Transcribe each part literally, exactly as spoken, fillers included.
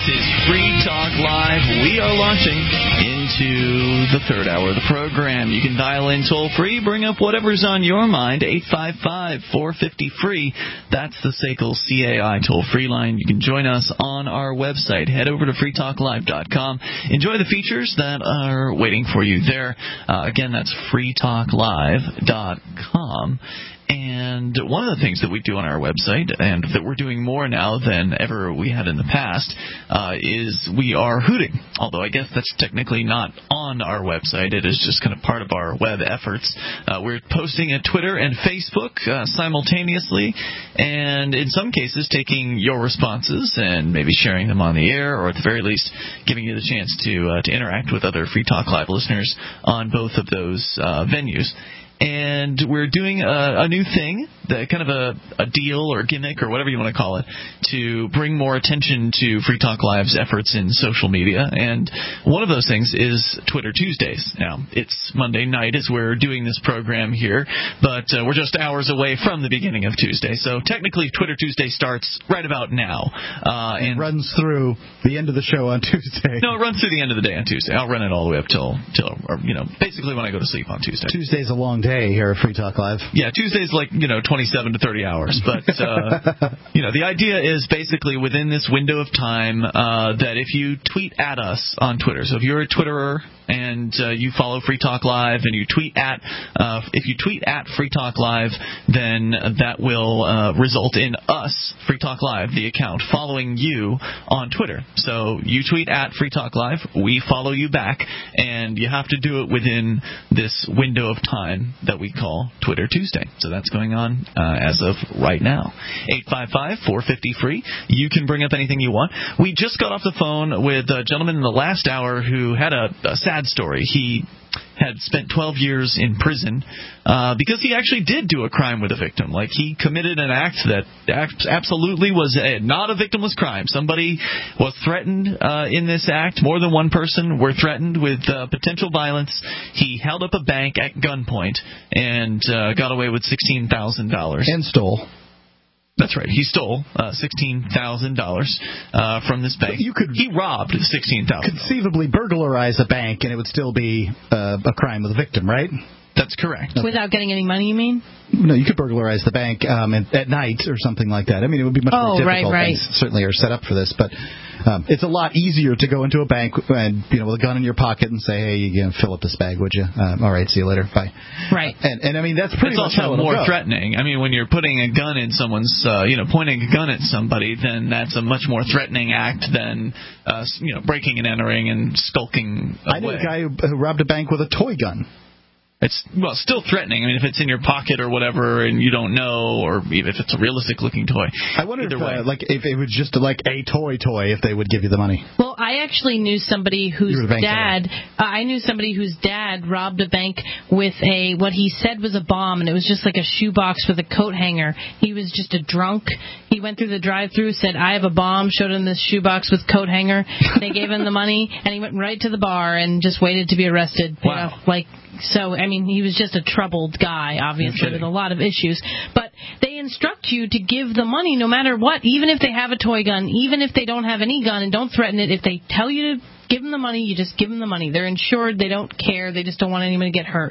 is Free Talk Live. We are launching into the third hour of the program. You can dial in toll-free, bring up whatever's on your mind, eight five five, four five zero, free. That's the S A C L C A I toll-free line. You can join us on our website. Head over to free talk live dot com. Enjoy the features that are waiting for you there. Uh, again, that's free talk live dot com. And one of the things that we do on our website, and that we're doing more now than ever we had in the past, uh, is we are hooting. Although I guess that's technically not on our website. It is just kind of part of our web efforts. Uh, we're posting at Twitter and Facebook uh, simultaneously, and in some cases taking your responses and maybe sharing them on the air, or at the very least giving you the chance to uh, to interact with other Free Talk Live listeners on both of those uh, venues. And we're doing a, a new thing, the, kind of a, a deal or gimmick or whatever you want to call it, to bring more attention to Free Talk Live's efforts in social media. And one of those things is Twitter Tuesdays. Now, it's Monday night as we're doing this program here, but uh, we're just hours away from the beginning of Tuesday. So technically, Twitter Tuesday starts right about now. Uh, and it runs through the end of the show on Tuesday. No, it runs through the end of the day on Tuesday. I'll run it all the way up till, till or, you know, basically when I go to sleep on Tuesday. Tuesday's a long day. Day here at Free Talk Live. Yeah, Tuesday's like, you know, twenty-seven to thirty hours. But, uh, you know, the idea is basically within this window of time uh, that if you tweet at us on Twitter, so if you're a Twitterer and uh, you follow Free Talk Live and you tweet at, uh, if you tweet at Free Talk Live, then that will uh, result in us, Free Talk Live, the account, following you on Twitter. So you tweet at Free Talk Live, we follow you back, and you have to do it within this window of time that we call Twitter Tuesday. So that's going on uh, as of right now. eight five five, four five zero, free. You can bring up anything you want. We just got off the phone with a gentleman in the last hour who had a, a sad story. He had spent twelve years in prison uh, because he actually did do a crime with a victim. Like, he committed an act that absolutely was a, not a victimless crime. Somebody was threatened uh, in this act. More than one person were threatened with uh, potential violence. He held up a bank at gunpoint and uh, got away with sixteen thousand dollars. And stole. That's right. He stole uh, sixteen thousand dollars uh, from this bank. You could he robbed sixteen thousand dollars. Conceivably burglarize a bank, and it would still be uh, a crime with a victim, right? That's correct. Without getting any money, you mean? No, you could burglarize the bank um, at, at night or something like that. I mean, it would be much oh, more difficult. Right, right. Things certainly are set up for this, but um, it's a lot easier to go into a bank and, you know, with a gun in your pocket and say, hey, you know, fill up this bag, would you? Um, all right, see you later. Bye. Right. And, and I mean, that's pretty it's much how also more go. threatening. I mean, when you're putting a gun in someone's, uh, you know, pointing a gun at somebody, then that's a much more threatening act than, uh, you know, breaking and entering and skulking away. I knew a guy who, who robbed a bank with a toy gun. It's, well, still threatening. I mean, if it's in your pocket or whatever and you don't know, or even if it's a realistic-looking toy. I wonder if, uh, like, if it was just like a toy toy, if they would give you the money. Well, I actually knew somebody whose dad, uh, I knew somebody whose dad robbed a bank with a, what he said was a bomb, and it was just like a shoebox with a coat hanger. He was just a drunk. He went through the drive-thru, said, I have a bomb, showed him this shoebox with coat hanger. They gave him the money, and he went right to the bar and just waited to be arrested. Wow. You know, like, so, I mean, he was just a troubled guy, obviously, with a lot of issues. But they instruct you to give the money no matter what, even if they have a toy gun, even if they don't have any gun and don't threaten it. If they tell you to give them the money, you just give them the money. They're insured. They don't care. They just don't want anyone to get hurt.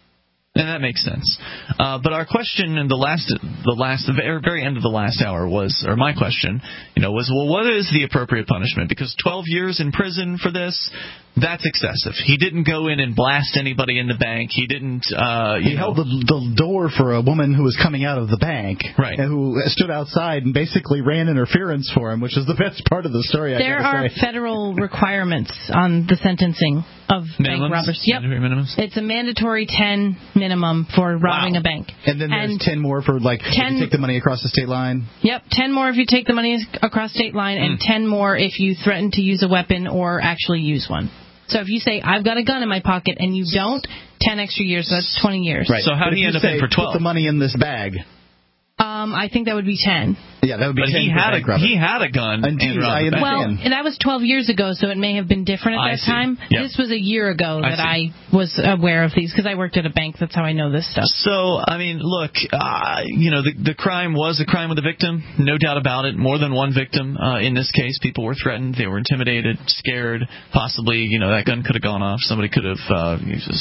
And that makes sense. Uh, but our question in the last, the last, the very, very end of the last hour was, or my question, you know, was, well, what is the appropriate punishment? Because twelve years in prison for this, that's excessive. He didn't go in and blast anybody in the bank. He didn't. Uh, you he know, held the, the door for a woman who was coming out of the bank, right? And who stood outside and basically ran interference for him, which is the best part of the story. There I are say. federal requirements on the sentencing of minimums? bank robbers. Yep, minimums? It's a mandatory ten minimum for robbing wow. a bank. And then there's and ten more for like ten, if you take the money across the state line. Yep, ten more if you take the money across state line, mm. and ten more if you threaten to use a weapon or actually use one. So if you say, I've got a gun in my pocket, and you don't, ten extra years, so that's twenty years. Right. So how but do you end up say, in for twelve? Put the money in this bag. Um, Um, I think that would be ten. Yeah, that would be but ten. He had a he had a gun. Indeed, and I well, and that was twelve years ago, so it may have been different at I that see. time. Yep. This was a year ago that I, I was aware of these because I worked at a bank. That's how I know this stuff. So, I mean, look, uh, you know, the, the crime was a crime with a victim, no doubt about it. More than one victim uh, in this case. People were threatened, they were intimidated, scared. Possibly, you know, that gun could have gone off. Somebody could have. Uh,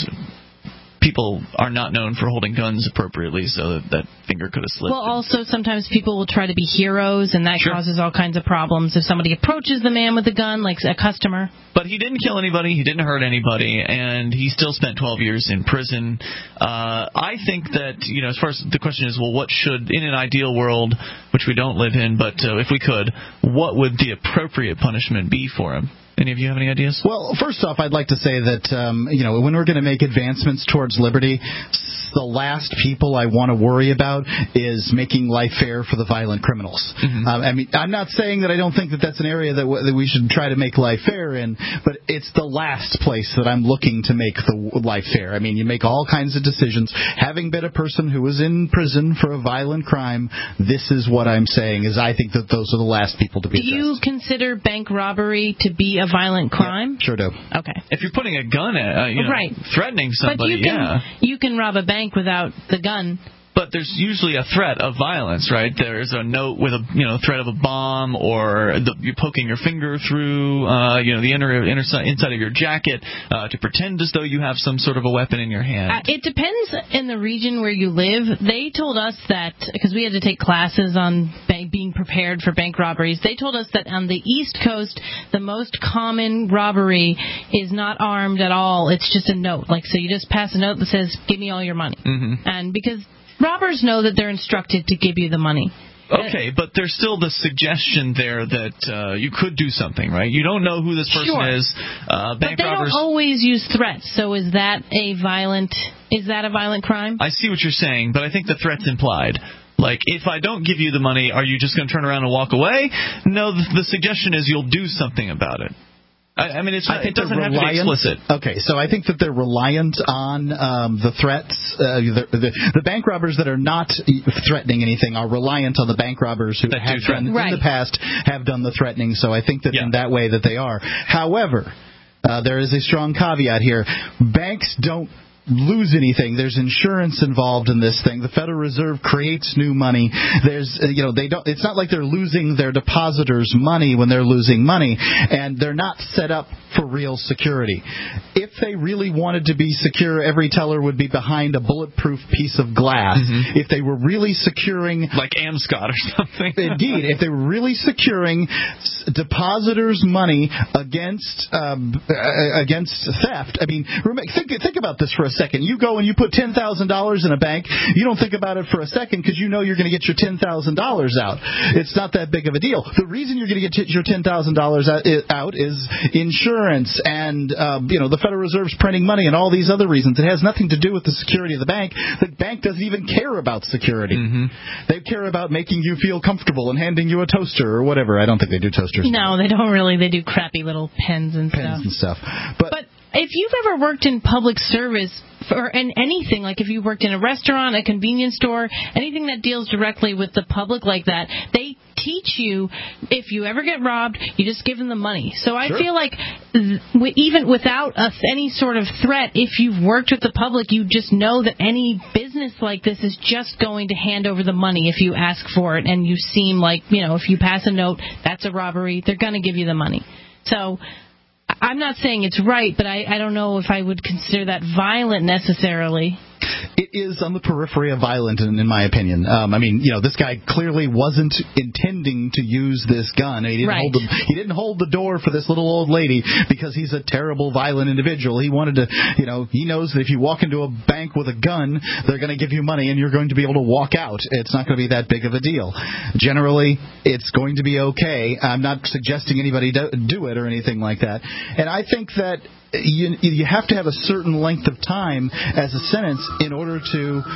people are not known for holding guns appropriately, so that, that finger could have slipped. Well, also sometimes people will try to be heroes, and that sure. causes all kinds of problems. If somebody approaches the man with the gun, like a customer. But he didn't kill anybody, he didn't hurt anybody, and he still spent twelve years in prison. Uh, I think that, you know, as far as the question is, well, what should, in an ideal world, which we don't live in, but uh, if we could, what would the appropriate punishment be for him? Any of you have any ideas? Well, first off, I'd like to say that, um, you know, when we're going to make advancements towards liberty, the last people I want to worry about is making life fair for the violent criminals. Mm-hmm. Um, I mean, I'm not saying that I don't think that that's an area that, w- that we should try to make life fair in, but it's the last place that I'm looking to make the life fair. I mean, you make all kinds of decisions. Having been a person who was in prison for a violent crime, this is what I'm saying, is I think that those are the last people to be Do addressed. you consider bank robbery to be a violent crime? Yeah, sure do. Okay. If you're putting a gun at, uh, you know, right. threatening somebody, but you can, yeah. you can rob a bank without the gun. But there's usually a threat of violence, right? There's a note with a, you know, threat of a bomb, or the, you're poking your finger through, uh, you know, the inner, inner inside of your jacket uh, to pretend as though you have some sort of a weapon in your hand. Uh, it depends in the region where you live. They told us that, because we had to take classes on bank, being prepared for bank robberies, they told us that on the East Coast, the most common robbery is not armed at all. It's just a note. Like, so you just pass a note that says, give me all your money. Mm-hmm. And because robbers know that they're instructed to give you the money. Okay, but there's still the suggestion there that uh, you could do something, right? You don't know who this person sure. is. Uh, bank but they robbers don't always use threats. So is that a violent? Is that a violent crime? I see what you're saying, but I think the threat's implied. Like, if I don't give you the money, are you just going to turn around and walk away? No, the, the suggestion is you'll do something about it. I, I mean, it's not, it doesn't have to be explicit. Okay, so I think that they're reliant on um, the threats. Uh, the, the, the bank robbers that are not threatening anything are reliant on the bank robbers who that have done, right. in the past have done the threatening. So I think that yeah. in that way that they are. However, uh, there is a strong caveat here. Banks don't lose anything. There's insurance involved in this thing. The Federal Reserve creates new money. There's, you know, they don't. It's not like they're losing their depositors' money when they're losing money, and they're not set up for real security. If they really wanted to be secure, every teller would be behind a bulletproof piece of glass. Mm-hmm. If they were really securing, like Amscot or something. Indeed, if they were really securing depositors' money against um, against theft. I mean, think think about this for a second. You go and you put ten thousand dollars in a bank. You don't think about it for a second because you know you're going to get your ten thousand dollars out. It's not that big of a deal. The reason you're going to get your ten thousand dollars out is insurance and um, you know, the Federal Reserve's printing money and all these other reasons. It has nothing to do with the security of the bank. The bank doesn't even care about security. Mm-hmm. They care about making you feel comfortable and handing you a toaster or whatever. I don't think they do toasters. No, they don't really. They do crappy little pens and pens stuff. and stuff. But, but if you've ever worked in public service or in anything, like if you worked in a restaurant, a convenience store, anything that deals directly with the public like that, they teach you if you ever get robbed, you just give them the money. So I sure. feel like th- even without a, any sort of threat, if you've worked with the public, you just know that any business like this is just going to hand over the money if you ask for it, and you seem like, you know, if you pass a note, that's a robbery, they're going to give you the money. So I'm not saying it's right, but I, I don't know if I would consider that violent necessarily. It is on the periphery of violent, in, in my opinion. Um, I mean, you know, this guy clearly wasn't intending to use this gun. He didn't, right. hold the, he didn't hold the door for this little old lady because he's a terrible, violent individual. He wanted to, you know, he knows that if you walk into a bank with a gun, they're going to give you money and you're going to be able to walk out. It's not going to be that big of a deal. Generally, it's going to be okay. I'm not suggesting anybody do, do it or anything like that. And I think that You, you have to have a certain length of time as a sentence in order to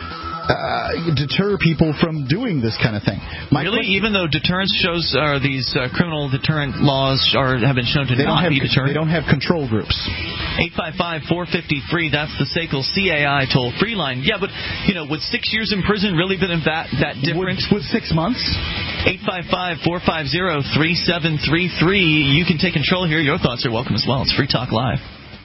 uh, deter people from doing this kind of thing. My really? question, Even though deterrence shows, or these uh, criminal deterrent laws are have been shown to not have, be deterrent? They don't have control groups. eight five five, four five zero, free. That's the S A C L C A I toll-free line. Yeah, but, you know, would six years in prison really been that, that different? Would, would six months? eight five five, four five zero, three seven three three. You can take control here. Your thoughts are welcome as well. It's Free Talk Live.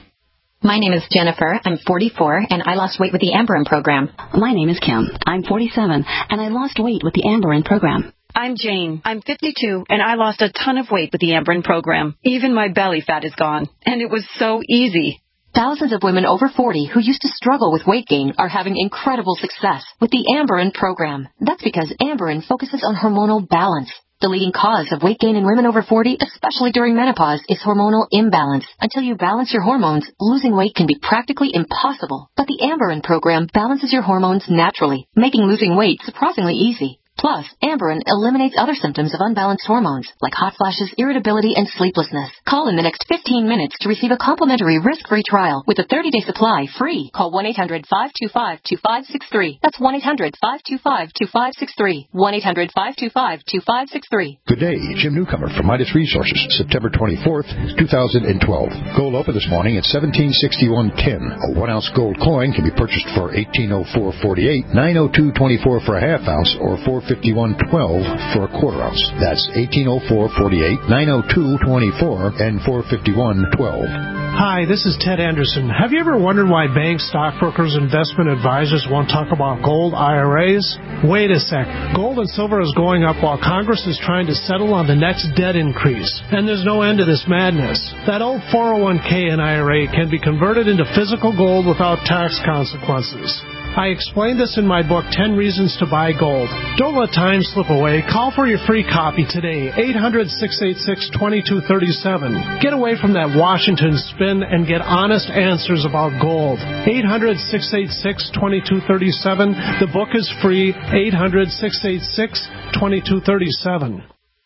My name is Jennifer. I'm forty-four, and I lost weight with the Amberin program. My name is Kim. I'm forty-seven, and I lost weight with the Amberin program. I'm Jane. I'm fifty-two, and I lost a ton of weight with the Amberin program. Even my belly fat is gone, and it was so easy. Thousands of women over forty who used to struggle with weight gain are having incredible success with the Amberin program. That's because Amberin focuses on hormonal balance. The leading cause of weight gain in women over forty, especially during menopause, is hormonal imbalance. Until you balance your hormones, losing weight can be practically impossible. But the Amberin program balances your hormones naturally, making losing weight surprisingly easy. Plus, Amberin eliminates other symptoms of unbalanced hormones, like hot flashes, irritability, and sleeplessness. Call in the next fifteen minutes to receive a complimentary risk-free trial with a thirty-day supply free. Call one eight hundred, five two five, two five six three. That's one eight hundred, five two five, two five six three. one eight hundred, five two five, two five six three. Good day. Jim Newcomer from Midas Resources, September twenty-fourth, two thousand twelve. Gold opened this morning at seventeen sixty-one ten. A one-ounce gold coin can be purchased for eighteen oh four forty-eight, nine oh two twenty-four for a half ounce, or four fifty-one twelve for a quarter ounce. That's eighteen oh four forty-eight, nine oh two twenty-four, and four fifty-one twelve. Hi, this is Ted Anderson. Have you ever wondered why banks, stockbrokers, investment advisors won't talk about gold I R As? Wait a sec. Gold and silver is going up while Congress is trying to settle on the next debt increase. And there's no end to this madness. That old four oh one k and I R A can be converted into physical gold without tax consequences. I explained this in my book, ten Reasons to Buy Gold. Don't let time slip away. Call for your free copy today, eight hundred, six eight six, two two three seven. Get away from that Washington spin and get honest answers about gold. eight hundred, six eight six, two two three seven. The book is free, eight hundred, six eight six, two two three seven.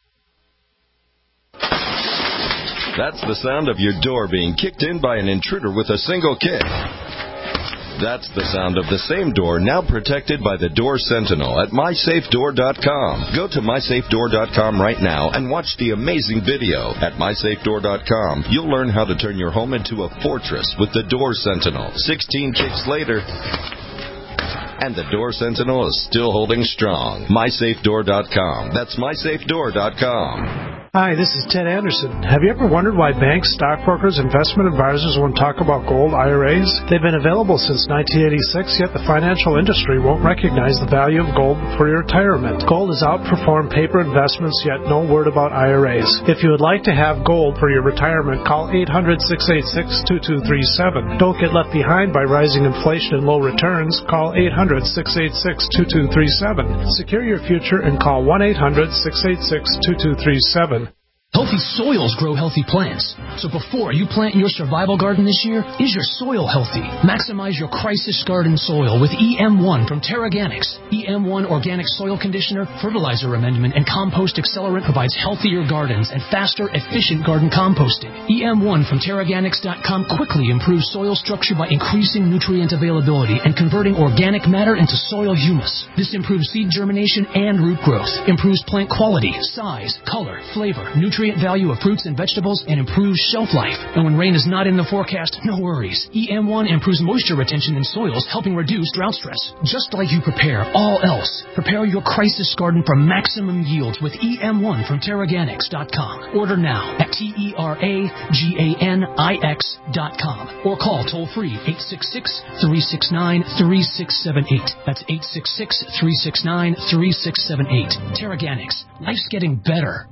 That's the sound of your door being kicked in by an intruder with a single kick. That's the sound of the same door now protected by the Door Sentinel at my safe door dot com. Go to my safe door dot com right now and watch the amazing video. At my safe door dot com, you'll learn how to turn your home into a fortress with the Door Sentinel. sixteen kicks later, and the Door Sentinel is still holding strong. my safe door dot com. That's my safe door dot com. Hi, this is Ted Anderson. Have you ever wondered why banks, stockbrokers, investment advisors won't talk about gold I R As? They've been available since nineteen eighty-six, yet the financial industry won't recognize the value of gold for your retirement. Gold has outperformed paper investments, yet no word about I R As. If you would like to have gold for your retirement, call eight hundred, six eight six, two two three seven. Don't get left behind by rising inflation and low returns. Call eight hundred, six eight six, two two three seven. Secure your future and call one eight hundred, six eight six, two two three seven. Healthy soils grow healthy plants. So before you plant your survival garden this year, is your soil healthy? Maximize your crisis garden soil with E M one from TerraGanix. E M one Organic Soil Conditioner, Fertilizer Amendment, and Compost Accelerant provides healthier gardens and faster, efficient garden composting. E M one from Terraganix dot com quickly improves soil structure by increasing nutrient availability and converting organic matter into soil humus. This improves seed germination and root growth, improves plant quality, size, color, flavor, nutrient value of fruits and vegetables, and improves shelf life. And when rain is not in the forecast, no worries. E M one improves moisture retention in soils, helping reduce drought stress. Just like you prepare all else, prepare your crisis garden for maximum yields with E M one from Terraganix dot com. Order now at T E R A G A N I X dot com or call toll-free eight six six, three six nine, three six seven eight. That's eight six six, three six nine, three six seven eight. Terraganix. Life's getting better.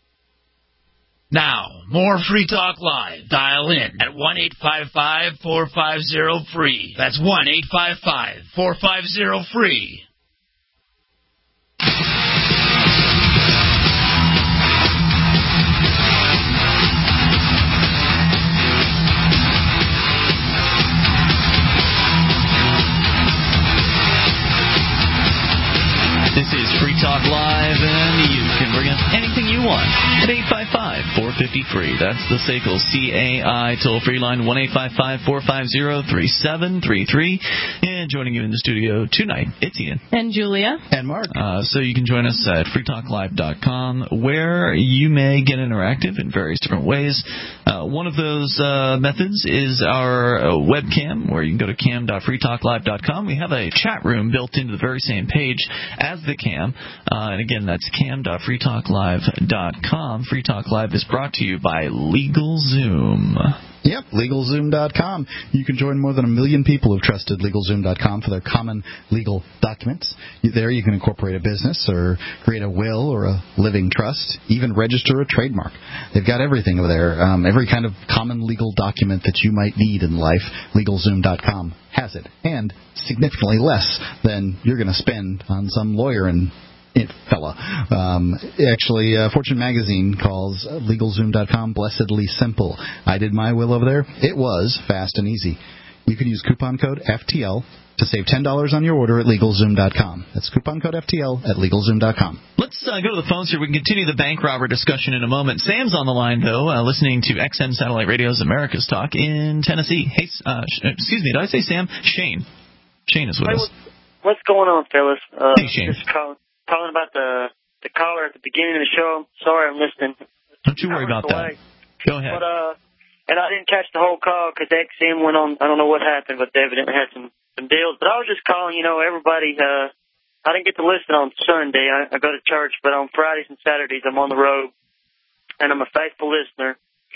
Now, more Free Talk Live. Dial in at one eight five five, four five zero, free. That's one eight five five, four five zero, free. This is Free Talk Live, and you can bring us anything you want at eight five five, five, four five zero, free. That's the S A C L C A I toll-free line, one eight five five, four five zero, three seven three three. And joining you in the studio tonight, it's Ian. And Julia. And Mark. Uh, so you can join us at free talk live dot com, where you may get interactive in various different ways. Uh, one of those uh, methods is our uh, webcam, where you can go to cam dot free talk live dot com. We have a chat room built into the very same page as the cam. Uh, and again, that's cam dot free talk live dot com. Free Talk Live is brought to you by LegalZoom. Yep, LegalZoom dot com. You can join more than a million people who've trusted LegalZoom dot com for their common legal documents. There you can incorporate a business or create a will or a living trust, even register a trademark. They've got everything over there. Um, every kind of common legal document that you might need in life, LegalZoom dot com has it, and significantly less than you're going to spend on some lawyer and It fella. Um, actually, uh, Fortune Magazine calls LegalZoom dot com blessedly simple. I did my will over there. It was fast and easy. You can use coupon code F T L to save ten dollars on your order at LegalZoom dot com. That's coupon code F T L at LegalZoom dot com. Let's uh, go to the phones here. We can continue the bank robber discussion in a moment. Sam's on the line, though, uh, listening to X M Satellite Radio's America's Talk in Tennessee. Hey, uh, sh- excuse me, did I say Sam? Shane. Shane is with hey, us. What's going on, fellas? Uh, hey, Shane. Just calling. Calling about the the caller at the beginning of the show. Sorry, I'm listening. Don't you worry about that. Go ahead. But uh, and I didn't catch the whole call because X M went on. I don't know what happened, but they evidently had some some deals. But I was just calling. You know, everybody. Uh, I didn't get to listen on Sunday. I, I go to church, but on Fridays and Saturdays I'm on the road, and I'm a faithful listener.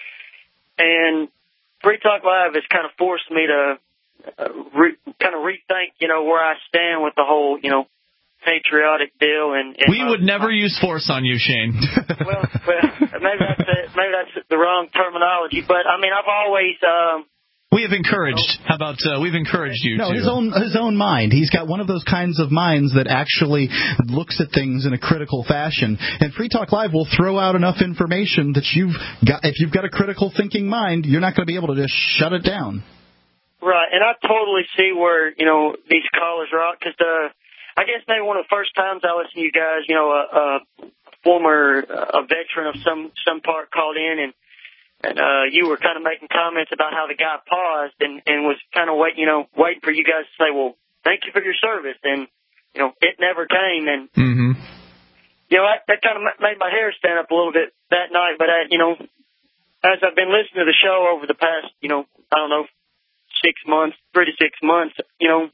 And Free Talk Live has kind of forced me to uh, re, kind of rethink, you know, where I stand with the whole, you know, patriotic deal, and, and we would never use force on you, Shane. well, well, maybe that's it. Maybe that's the wrong terminology, but I mean, I've always. Um, we have encouraged. How about uh, we've encouraged you? No, to... his own his own mind. He's got one of those kinds of minds that actually looks at things in a critical fashion. And Free Talk Live will throw out enough information that you've got. If you've got a critical thinking mind, you're not going to be able to just shut it down. Right, and I totally see where you know these callers are out because the. I guess maybe one of the first times I listened to you guys, you know, a, a former a veteran of some some part called in, and and uh, you were kind of making comments about how the guy paused and, and was kind of waiting, you know, waiting for you guys to say, well, thank you for your service, and you know, it never came, and mm-hmm. you know that, that kind of made my hair stand up a little bit that night. But I, you know, as I've been listening to the show over the past, you know, I don't know, six months, three to six months, you know.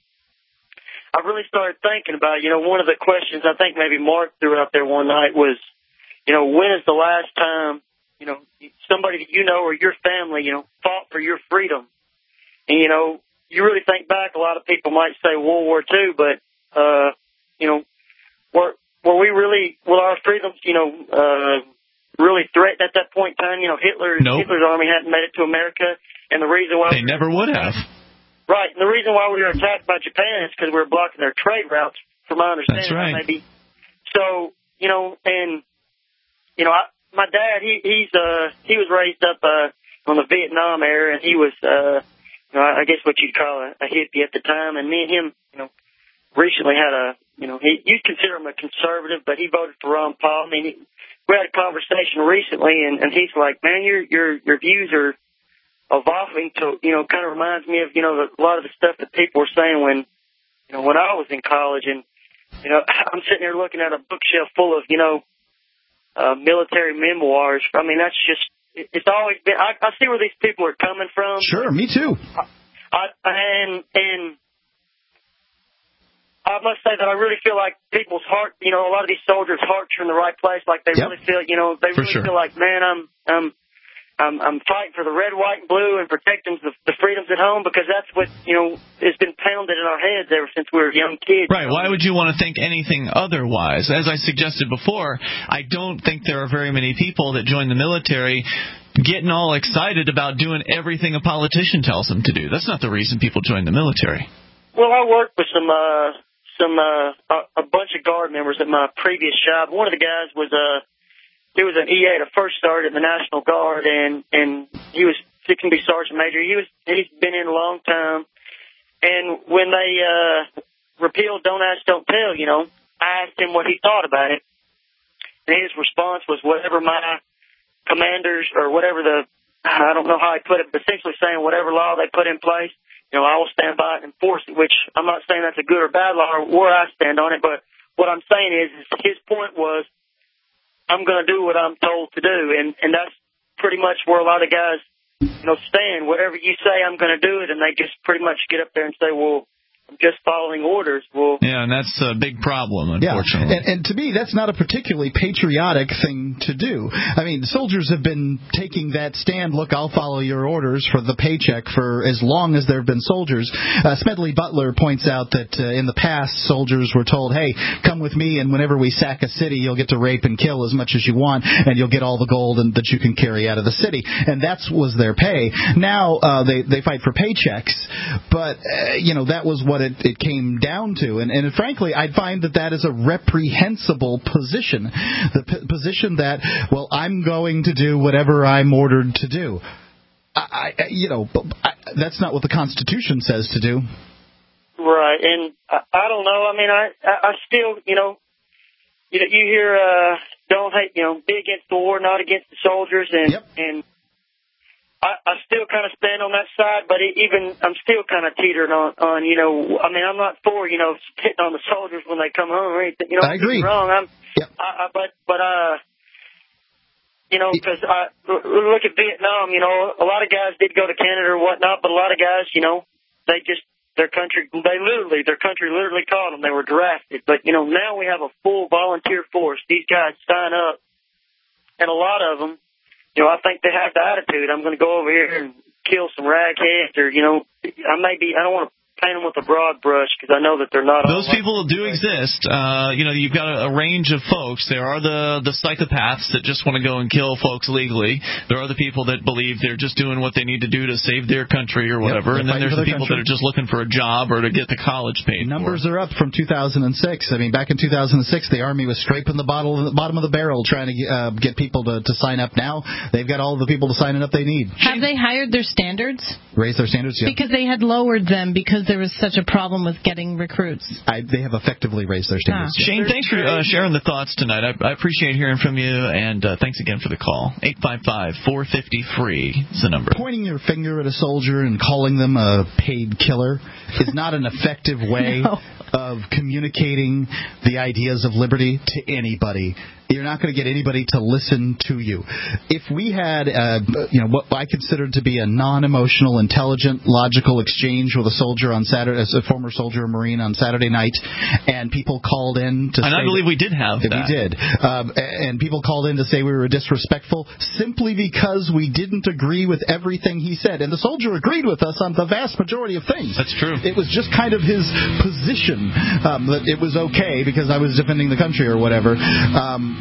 I really started thinking about, you know, one of the questions I think maybe Mark threw out there one night was, you know, when is the last time, you know, somebody that you know or your family, you know, fought for your freedom? And, you know, you really think back, a lot of people might say World War Two, but, uh, you know, were, were we really, were our freedoms, you know, uh, really threatened at that point in time? You know, Hitler, nope. Hitler's army hadn't made it to America, and the reason why... They we never would have. Right, and the reason why we were attacked by Japan is because we were blocking their trade routes, from my understanding. That's right. Maybe. So, you know, and, you know, I, my dad, he he's uh he was raised up uh on the Vietnam era, and he was, uh you know, I guess what you'd call a, a hippie at the time, and me and him, you know, recently had a, you know, he, you'd consider him a conservative, but he voted for Ron Paul. I mean, he, we had a conversation recently, and, and he's like, man, your your your views are evolving to, you know, kind of reminds me of, you know, the, a lot of the stuff that people were saying when, you know, when I was in college. And, you know, I'm sitting here looking at a bookshelf full of, you know, uh, military memoirs. I mean, that's just, it, it's always been, I, I see where these people are coming from. Sure, me too. I, I, and, and I must say that I really feel like people's heart, you know, a lot of these soldiers' hearts are in the right place. Like they yep. really feel, you know, they For really sure. feel like, man, I'm, I'm, I'm, I'm fighting for the red, white, and blue and protecting the, the freedoms at home because that's what, you know, has been pounded in our heads ever since we were young kids. Right. Why would you want to think anything otherwise? As I suggested before, I don't think there are very many people that join the military getting all excited about doing everything a politician tells them to do. That's not the reason people join the military. Well, I worked with some, uh, some, uh, a, a bunch of Guard members at my previous job. One of the guys was, uh, He was an E A that first started in the National Guard, and, and he was fixing to be Sergeant Major. He was, he's been in a long time. And when they uh, repealed Don't Ask, Don't Tell, you know, I asked him what he thought about it. And his response was, whatever my commanders or whatever the, I don't know how I put it, but essentially saying whatever law they put in place, you know, I will stand by it and enforce it, which I'm not saying that's a good or bad law or where I stand on it, but what I'm saying is, is his point was, I'm going to do what I'm told to do, and, and that's pretty much where a lot of guys, you know, stand. Whatever you say, I'm going to do it, and they just pretty much get up there and say, well, I'm just following orders. Well, yeah, and that's a big problem, unfortunately. Yeah. And, and to me, that's not a particularly patriotic thing to do. I mean, soldiers have been taking that stand, look, I'll follow your orders for the paycheck for as long as there have been soldiers. Uh, Smedley Butler points out that uh, in the past, soldiers were told, hey, come with me, and whenever we sack a city, you'll get to rape and kill as much as you want, and you'll get all the gold and, that you can carry out of the city. And that was their pay. Now uh, they, they fight for paychecks, but, uh, you know, that was what It, it came down to. And, and frankly, I find that that is a reprehensible position. The p- position that, well, I'm going to do whatever I'm ordered to do. I, I you know, I, that's not what the Constitution says to do. Right. And I, I don't know. I mean, I, I, I still, you know, you, you hear, uh, don't hate, you know, be against the war, not against the soldiers. And, yep. and I, I still kind of stand on that side, but even I'm still kind of teetering on, on, you know, I mean, I'm not for, you know, hitting on the soldiers when they come home or anything. You know, I agree. Wrong. I'm, yep. I, I, but, but, uh, you know, because I look at Vietnam, you know, a lot of guys did go to Canada or whatnot, but a lot of guys, you know, they just, their country, they literally, their country literally called them. They were drafted. But, you know, now we have a full volunteer force. These guys sign up, and a lot of them, you know, I think they have the attitude, I'm going to go over here and kill some ragheads, or, you know, I may be, I don't want to paint them with a broad brush because I know that they're not. Those people do exist. Uh, you know, you've got a, a range of folks. There are the, the psychopaths that just want to go and kill folks legally. There are the people that believe they're just doing what they need to do to save their country or whatever. Yep, and then there's the people country. that are just looking for a job or to get the college paid. Numbers for. are up from two thousand six. I mean, back in two thousand six, the Army was scraping the bottle, the bottom of the barrel trying to uh, get people to, to sign up. Now they've got all the people to sign up they need. Have they hired their standards? Raise their standards, yeah. Because they had lowered them because there was such a problem with getting recruits. I, they have effectively raised their standards. Ah. Shane, thanks for uh, sharing the thoughts tonight. I, I appreciate hearing from you, and uh, thanks again for the call. eight five five, four five zero, free is the number. Pointing your finger at a soldier and calling them a paid killer is not an effective way no. of communicating the ideas of liberty to anybody. You're not going to get anybody to listen to you. If we had, uh, you know, what I considered to be a non-emotional, intelligent, logical exchange with a soldier on Saturday, as a former soldier or Marine on Saturday night, and people called in to and say I believe that, we did have that. that. We did. Um, and people called in to say we were disrespectful simply because we didn't agree with everything he said. And the soldier agreed with us on the vast majority of things. That's true. It was just kind of his position um, that it was okay because I was defending the country or whatever. Um,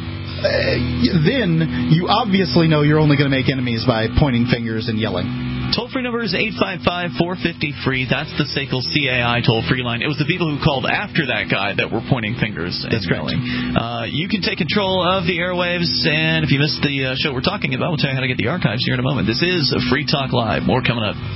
Uh, then you obviously know you're only going to make enemies by pointing fingers and yelling. Toll-free number is eight five five, four five zero, free. That's the S A C L C A I toll-free line. It was the people who called after that guy that were pointing fingers and That's yelling. Uh, you can take control of the airwaves, and if you missed the uh, show we're talking about, we'll tell you how to get the archives here in a moment. This is Free Talk Live. More coming up.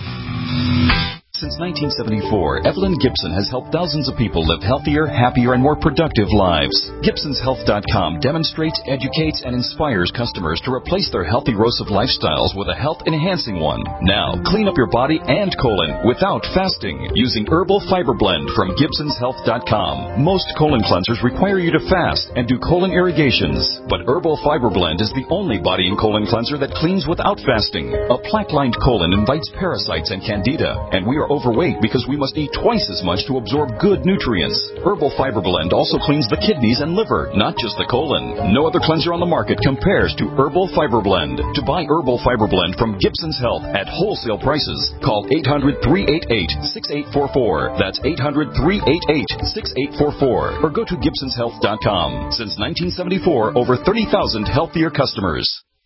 Since nineteen seventy-four, Evelyn Gibson has helped thousands of people live healthier, happier, and more productive lives. Gibsons Health dot com demonstrates, educates, and inspires customers to replace their healthy erosive lifestyles with a health-enhancing one. Now, clean up your body and colon without fasting using Herbal Fiber Blend from Gibsons Health dot com. Most colon cleansers require you to fast and do colon irrigations, but Herbal Fiber Blend is the only body and colon cleanser that cleans without fasting. A plaque-lined colon invites parasites and candida, and we are overweight because we must eat twice as much to absorb good nutrients. Herbal Fiber Blend also cleans the kidneys and liver, not just the colon. No other cleanser on the market compares to Herbal Fiber Blend. To buy Herbal Fiber Blend from Gibson's Health at wholesale prices, call eight hundred, three eight eight, six eight four four. That's eight hundred, three eight eight, six eight four four. Or go to Gibsons Health dot com. Since nineteen seventy-four, over thirty thousand healthier customers.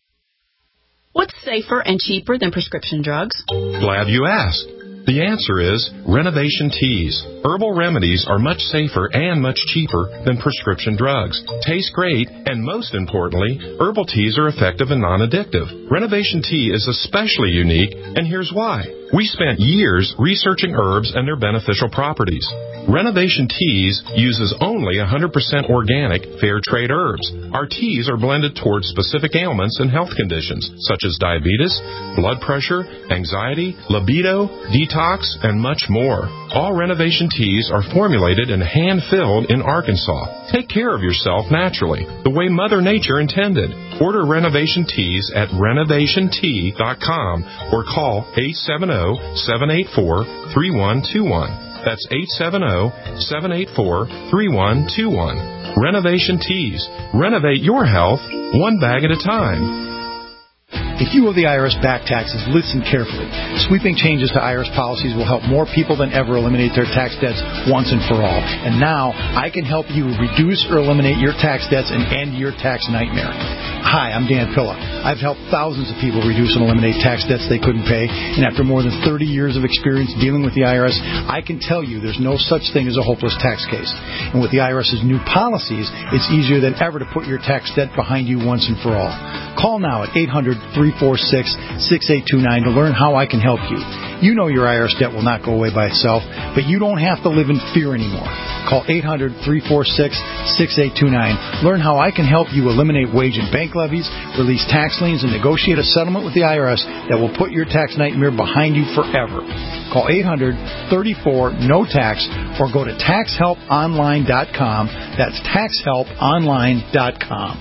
What's safer and cheaper than prescription drugs? Glad you asked. The answer is Renovation Teas. Herbal remedies are much safer and much cheaper than prescription drugs. Taste great, and most importantly, herbal teas are effective and non-addictive. Renovation Tea is especially unique, and here's why. We spent years researching herbs and their beneficial properties. Renovation Teas uses only one hundred percent organic, fair trade herbs. Our teas are blended towards specific ailments and health conditions, such as diabetes, blood pressure, anxiety, libido, detox, and much more. All Renovation Teas are formulated and hand-filled in Arkansas. Take care of yourself naturally, the way Mother Nature intended. Order Renovation Teas at renovation tea dot com or call eight seven zero, seven eight four, three one two one. That's eight seven zero, seven eight four, three one two one. Renovation Teas. Renovate your health one bag at a time. If you owe the I R S back taxes, listen carefully. Sweeping changes to I R S policies will help more people than ever eliminate their tax debts once and for all. And now, I can help you reduce or eliminate your tax debts and end your tax nightmare. Hi, I'm Dan Pilla. I've helped thousands of people reduce and eliminate tax debts they couldn't pay. And after more than thirty years of experience dealing with the I R S, I can tell you there's no such thing as a hopeless tax case. And with the IRS's new policies, it's easier than ever to put your tax debt behind you once and for all. Call now at eight hundred, three four six, six eight two nine to learn how I can help you. You know your I R S debt will not go away by itself, but you don't have to live in fear anymore. Call eight hundred, three four six, six eight two nine. Learn how I can help you eliminate wage and bank levies, release tax liens, and negotiate a settlement with the I R S that will put your tax nightmare behind you forever. Call eight hundred, three four, N O T A X or go to tax help online dot com. That's tax help online dot com.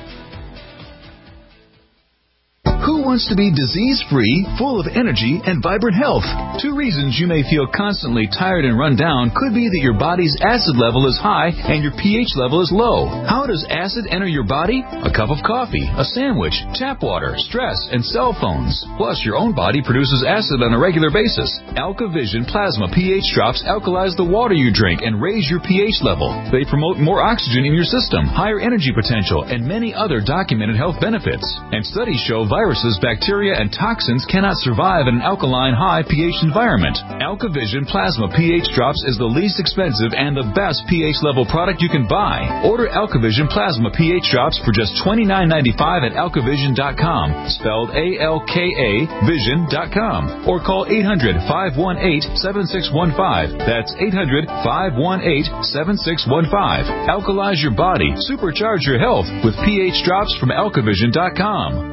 Who wants to be disease-free, full of energy, and vibrant health? Two reasons you may feel constantly tired and run down could be that your body's acid level is high and your pH level is low. How does acid enter your body? A cup of coffee, a sandwich, tap water, stress, and cell phones. Plus, your own body produces acid on a regular basis. AlkaVision Plasma pH drops alkalize the water you drink and raise your pH level. They promote more oxygen in your system, higher energy potential, and many other documented health benefits. And studies show viruses, bacteria, and toxins cannot survive in an alkaline high pH environment. AlkaVision Plasma pH Drops is the least expensive and the best pH level product you can buy. Order AlkaVision Plasma pH Drops for just twenty-nine ninety-five at alkavision dot com, spelled A L K A vision dot com, or call eight hundred, five one eight, seven six one five. That's eight hundred, five one eight, seven six one five. Alkalize your body, supercharge your health with pH Drops from alkavision dot com.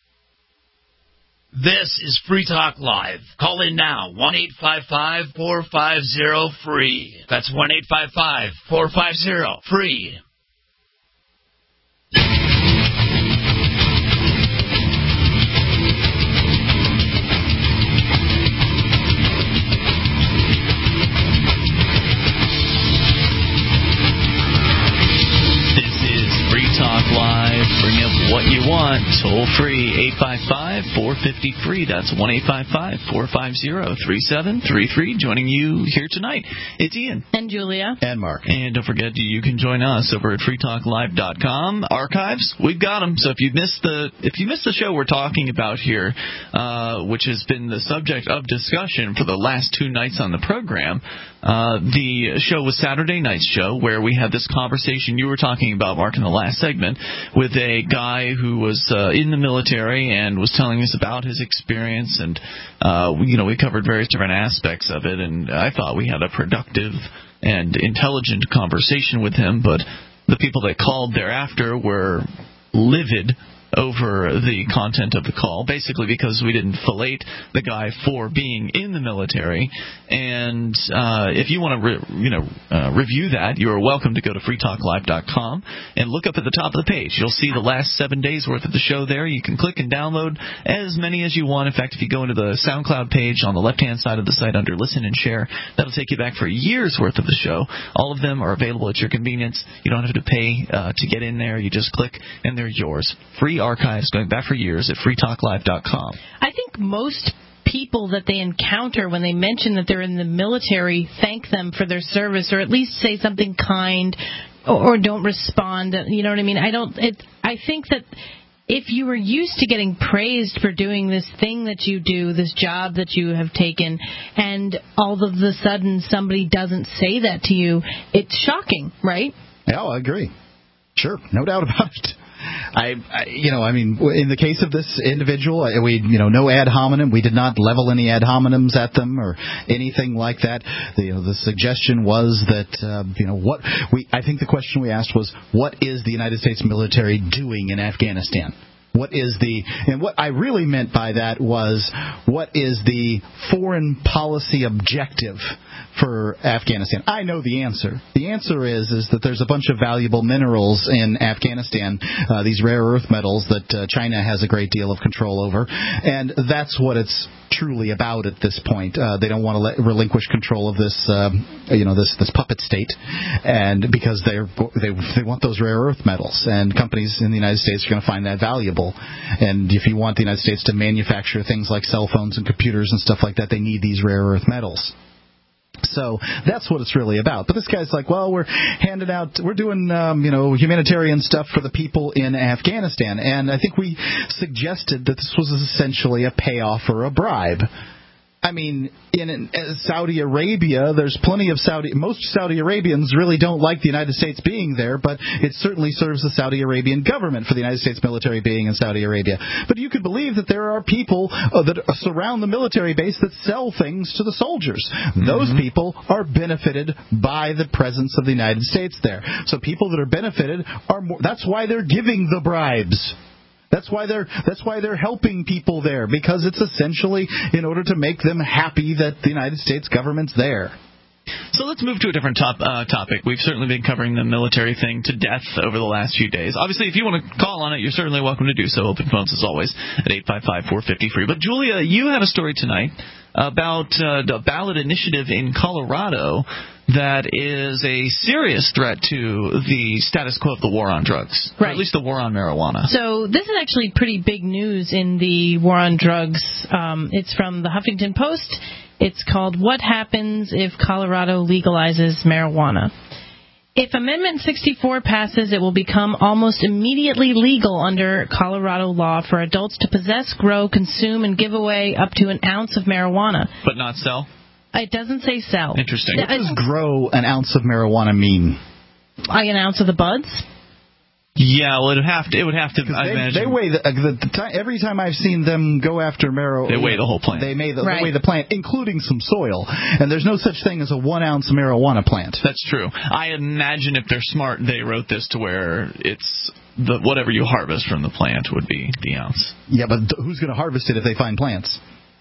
This is Free Talk Live. Call in now, one eight five five, four five zero, free. That's one eight five five, four five zero, free. Talk Live. Bring up what you want. Toll free, eight five five, four five zero, free. That's one eight five five, four five zero, three seven three three. Joining you here tonight, it's Ian. And Julia. And Mark. And don't forget, you can join us over at free talk live dot com. Archives, we've got them. So if you missed the if you missed the show we're talking about here, uh, which has been the subject of discussion for the last two nights on the program, uh, the show was Saturday night's show where we had this conversation you were talking about, Mark, in the last segment, with a guy who was uh, in the military and was telling us about his experience, and uh, we, you know, we covered various different aspects of it, and I thought we had a productive and intelligent conversation with him, but the people that called thereafter were livid over the content of the call, basically because we didn't fillet the guy for being in the military. And uh, if you want to, re- you know, uh, review that, you are welcome to go to free talk live dot com and look up at the top of the page. You'll see the last seven days worth of the show there. You can click and download as many as you want. In fact, if you go into the SoundCloud page on the left-hand side of the site under Listen and Share, that'll take you back for a year's worth of the show. All of them are available at your convenience. You don't have to pay uh, to get in there. You just click and they're yours. Free archives going back for years at free talk live dot com. I think most people that they encounter when they mention that they're in the military thank them for their service, or at least say something kind, or, or don't respond. You know what I mean? I don't. It, I think that if you were used to getting praised for doing this thing that you do, this job that you have taken, and all of a sudden somebody doesn't say that to you, it's shocking, right? Yeah, I agree. Sure, no doubt about it. I, I, you know, I mean, in the case of this individual, we, you know, no ad hominem. We did not level any ad hominems at them or anything like that. The, you know, the suggestion was that, uh, you know, what we. I think the question we asked was, what is the United States military doing in Afghanistan? What is the, and what I really meant by that was, what is the foreign policy objective for Afghanistan? I know the answer. The answer is is that there's a bunch of valuable minerals in Afghanistan, uh, these rare earth metals that uh, China has a great deal of control over, and that's what it's truly about at this point. Uh, they don't want to let, relinquish control of this, uh, you know, this this puppet state, and because they're they they want those rare earth metals, and companies in the United States are going to find that valuable. And if you want the United States to manufacture things like cell phones and computers and stuff like that, they need these rare earth metals. So that's what it's really about. But this guy's like, well, we're handing out, we're doing, um, you know, humanitarian stuff for the people in Afghanistan. And I think we suggested that this was essentially a payoff or a bribe. I mean, in Saudi Arabia, there's plenty of Saudi, most Saudi Arabians really don't like the United States being there, but it certainly serves the Saudi Arabian government for the United States military being in Saudi Arabia. But you could believe that there are people uh, that surround the military base that sell things to the soldiers. Mm-hmm. Those people are benefited by the presence of the United States there. So people that are benefited are more, that's why they're giving the bribes. That's why they're that's why they're helping people there, because it's essentially in order to make them happy that the United States government's there. So let's move to a different top, uh, topic. We've certainly been covering the military thing to death over the last few days. Obviously, if you want to call on it, you're certainly welcome to do so. Open phones, as always, at eight five five, four five zero, free. But, Julia, you had a story tonight about uh, the ballot initiative in Colorado that is a serious threat to the status quo of the war on drugs, right. Or at least the war on marijuana. So this is actually pretty big news in the war on drugs. Um, it's from the Huffington Post. It's called What Happens If Colorado Legalizes Marijuana. If Amendment sixty-four passes, it will become almost immediately legal under Colorado law for adults to possess, grow, consume, and give away up to an ounce of marijuana. But not sell? It doesn't say sell. Interesting. What does grow an ounce of marijuana mean? Like an ounce of the buds? Yeah, well, it would have to. It would have to. I they, imagine they weigh the, the, the time, every time I've seen them go after marijuana. They weigh the whole plant. They, the, right. they weigh the plant, including some soil. And there's no such thing as a one ounce marijuana plant. That's true. I imagine if they're smart, they wrote this to where it's the whatever you harvest from the plant would be the ounce. Yeah, but who's going to harvest it if they find plants?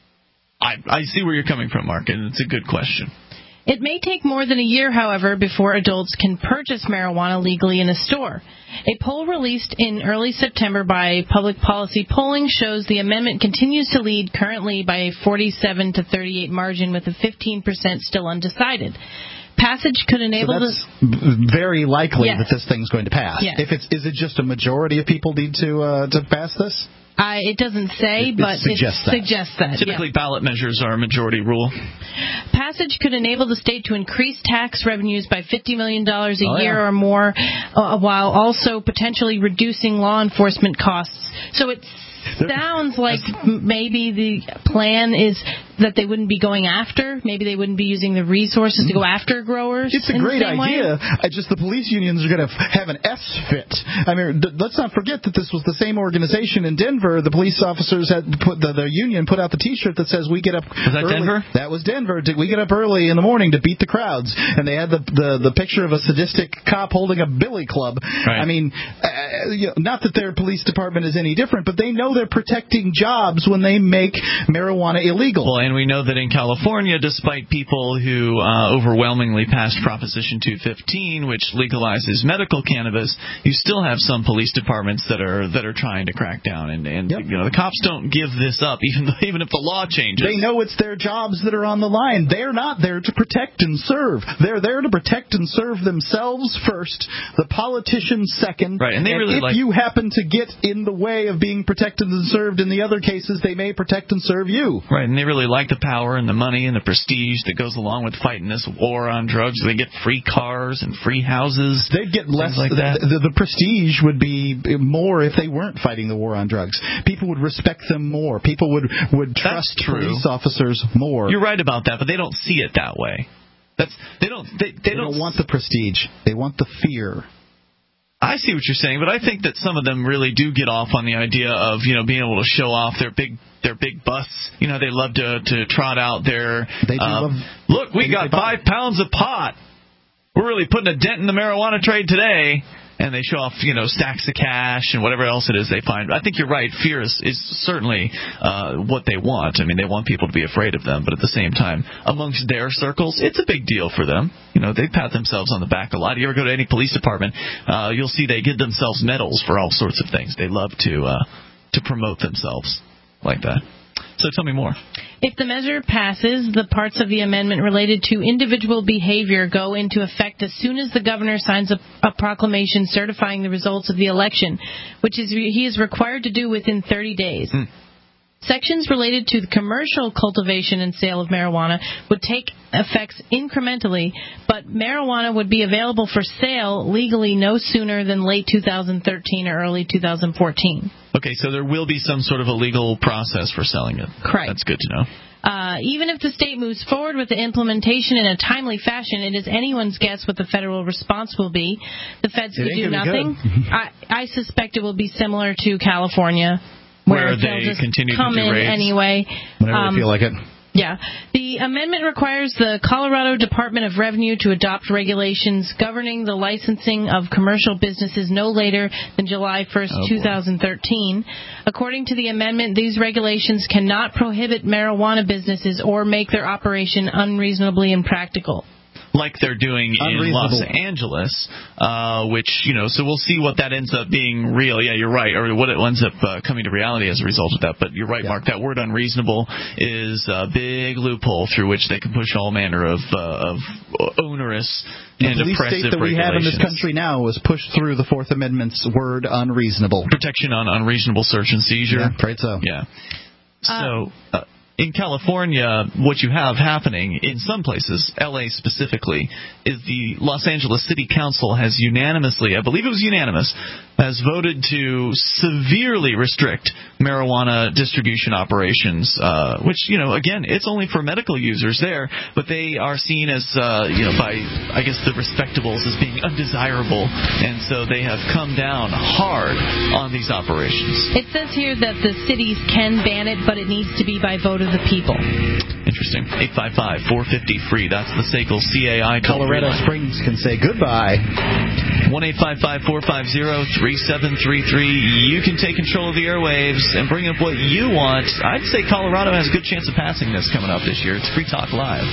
I, I see where you're coming from, Mark, and it's a good question. It may take more than a year, however, before adults can purchase marijuana legally in a store. A poll released in early September by Public Policy Polling shows the amendment continues to lead currently by a forty-seven to thirty-eight margin with a fifteen percent still undecided. Passage could enable so that's this. Very likely yes. that this thing's going to pass. Yes. If it's is it just a majority of people need to uh, to pass this? I, it doesn't say, it, but it suggests it that. suggests that. Typically, yeah. ballot measures are a majority rule. Passage could enable the state to increase tax revenues by fifty million dollars a oh, year yeah. or more, uh, while also potentially reducing law enforcement costs. So it sounds like maybe the plan is that they wouldn't be going after. Maybe they wouldn't be using the resources to go after growers. It's a in great the same idea. Way. I just the police unions are going to have an S fit. I mean, th- let's not forget that this was the same organization in Denver. The police officers had put the, the union put out the T-shirt that says "We get up." Was that early. Denver? That was Denver. We get up early in the morning to beat the crowds, and they had the the, the picture of a sadistic cop holding a billy club. Right. I mean, uh, you know, not that their police department is any different, but they know they're protecting jobs when they make marijuana illegal. Well, and we know that in California, despite people who uh, overwhelmingly passed Proposition two fifteen, which legalizes medical cannabis, you still have some police departments that are that are trying to crack down. And, and yep. you know, the cops don't give this up, even though, even if the law changes. They know it's their jobs that are on the line. They're not there to protect and serve. They're there to protect and serve themselves first, the politicians second. Right, and they and really if like- you happen to get in the way of being protected and served in the other cases, they may protect and serve you. Right, and they really like the power and the money and the prestige that goes along with fighting this war on drugs. They get free cars and free houses. They'd get less. Like that. The, the, the prestige would be more if they weren't fighting the war on drugs. People would respect them more. People would would trust police officers more. You're right about that, but they don't see it that way. That's they don't. They, they, they don't, don't want the prestige. They want the fear. I see what you're saying, but I think that some of them really do get off on the idea of, you know, being able to show off their big their big busts. You know, they love to to trot out their they do uh, love, look, we got five pounds of pot. We're really putting a dent in the marijuana trade today. And they show off, you know, stacks of cash and whatever else it is they find. I think you're right. Fear is, is certainly uh, what they want. I mean, they want people to be afraid of them. But at the same time, amongst their circles, it's a big deal for them. You know, they pat themselves on the back a lot. You ever go to any police department, uh, you'll see they give themselves medals for all sorts of things. They love to uh, to promote themselves like that. So tell me more. If the measure passes, the parts of the amendment related to individual behavior go into effect as soon as the governor signs a, a proclamation certifying the results of the election, which is he is required to do within thirty days. Mm. Sections related to the commercial cultivation and sale of marijuana would take effects incrementally, but marijuana would be available for sale legally no sooner than late two thousand thirteen or early two thousand fourteen. Okay, so there will be some sort of a legal process for selling it. Correct. That's good to know. Uh, even if the state moves forward with the implementation in a timely fashion, it is anyone's guess what the federal response will be. The feds could do nothing. I, I suspect it will be similar to California, where, where they'll they just continue come to do in raids anyway. Whenever um, they feel like it. Yeah. The amendment requires the Colorado Department of Revenue to adopt regulations governing the licensing of commercial businesses no later than July first, oh, twenty thirteen. According to the amendment, these regulations cannot prohibit marijuana businesses or make their operation unreasonably impractical. Like they're doing in Los Angeles, uh, which, you know, so we'll see what that ends up being real. Yeah, you're right, or what it ends up uh, coming to reality as a result of that. But you're right, yeah. Mark, that word unreasonable is a big loophole through which they can push all manner of, uh, of onerous the and oppressive state that we have in this country now was pushed through the Fourth Amendment's word unreasonable. Protection on unreasonable search and seizure. Yeah, afraid so. Yeah. So... Uh, in California, what you have happening in some places, L A specifically, is the Los Angeles City Council has unanimously, I believe it was unanimous, has voted to severely restrict marijuana distribution operations, uh, which, you know, again, it's only for medical users there, but they are seen as, uh, you know, by, I guess, the respectables as being undesirable, and so they have come down hard on these operations. It says here that the cities can ban it, but it needs to be by vote of the people. Interesting. eight five five, four five zero, free. That's the S A C L C A I. Colorado Springs can say goodbye. one eight five five, four five zero, three seven three three. You can take control of the airwaves and bring up what you want. I'd say Colorado has a good chance of passing this coming up this year. It's Free Talk Live.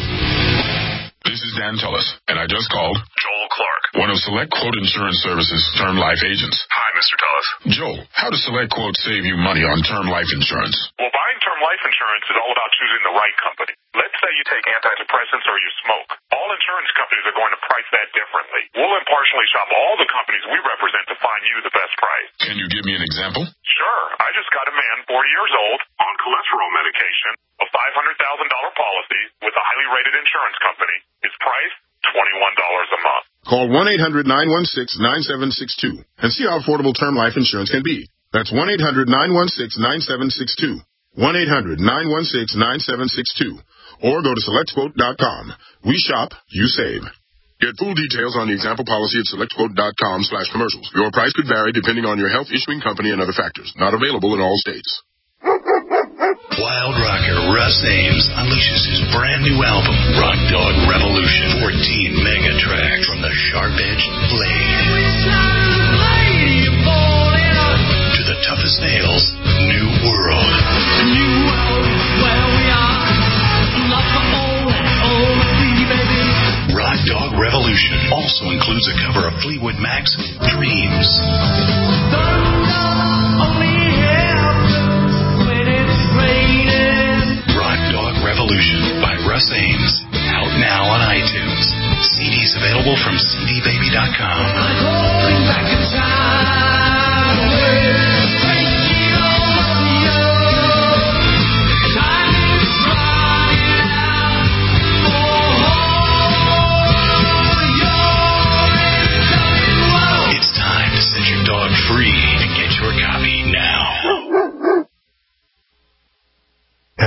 This is Dan Tullis, and I just called Joel Clark, one of Select Quote Insurance Services' term life agents. Hi, Mister Tullis. Joel, how does Select Quote save you money on term life insurance? Well, buying term life insurance is all about choosing the right company. Let's say you take antidepressants or you smoke. All insurance companies are going to price that differently. We'll impartially shop all the companies we represent to find you the best price. Can you give me an example? Sure. I just got a man, forty years old, on cholesterol medication, a five hundred thousand dollars policy with a highly rated insurance company. His price, twenty-one dollars a month. Call one eight hundred, nine one six, nine seven six two and see how affordable term life insurance can be. That's one eight hundred, nine one six, nine seven six two. one eight hundred, nine one six, nine seven six two. Or go to select quote dot com. We shop, you save. Get full details on the example policy at select quote dot com slash commercials. Your price could vary depending on your health issuing company and other factors. Not available in all states. Wild rocker Russ Ames unleashes his brand new album, Rock Dog Revolution. fourteen mega tracks from the sharp-edged blade to the toughest nails, New World. New world where we are. Love for old, old free, baby. Rock Dog Revolution also includes a cover of Fleetwood Mac's Dreams. Rock Dog Revolution by Russ Ames. Out now on iTunes. C Ds available from C D baby dot com. It's